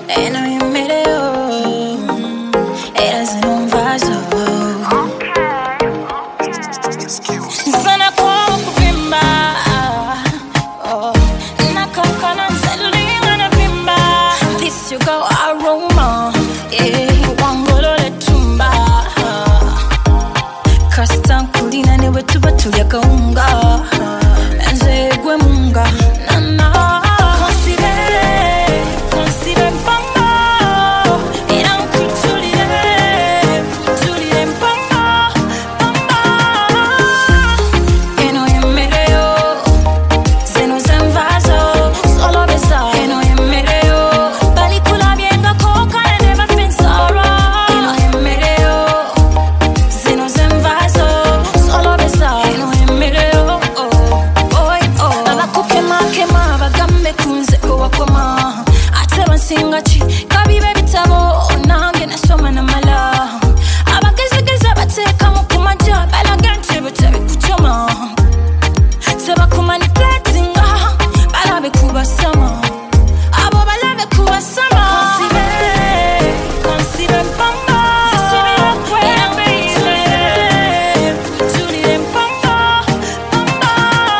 E non io me le ho. E se non va so. Sana kwa kupimba. Nakakana nseluli wana pimba. This you go aroma. Wangolo le tumba. Kasta kulina newe tuba tulya kaunga. Enze gwe munga. Nana. Consider pamba. Irang kutulire. Kutulire pamba. Pamba. Eno yemereo. Zeno zenvazo. Solo besa. Eno yemereo. Balikula bienga koka and never been sorrow. Eno yemereo. Zeno zenvazo. Solo besa. Eno yemereo. Abakukema kema bagambe kunze kowakoma. Ate bansinga chi kabibe bitabo nange nasoma namala. Abagezegeza bateka mu kumaja balagante butabe kuchoma. Seba kumaniplatinga balabe kubasama. Abo balabe kubasama. Consider pamba. Sisibira kwembe tulire pamba. Pamba.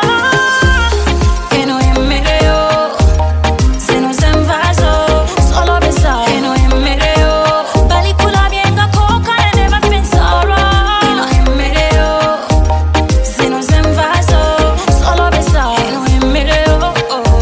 Eno yemereo. Zeno zenvazo. Solo besa. Eno yemereo. Balikula bienga koka and never been sorrow. Eno yemereo. Zeno zenvazo. Solo besa. Eno yemereo.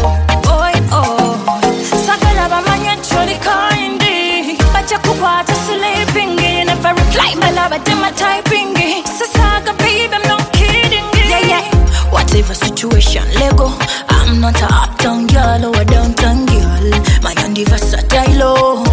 Sakala bamanye choli kandi. Bacha kukwata sleeping. You never reply my love I did my typing. Sasaga baby I'm not kidding. Yeah. Whatever situation Lego. I'm not a uptown girl or a downtown girl. My hand is versatile.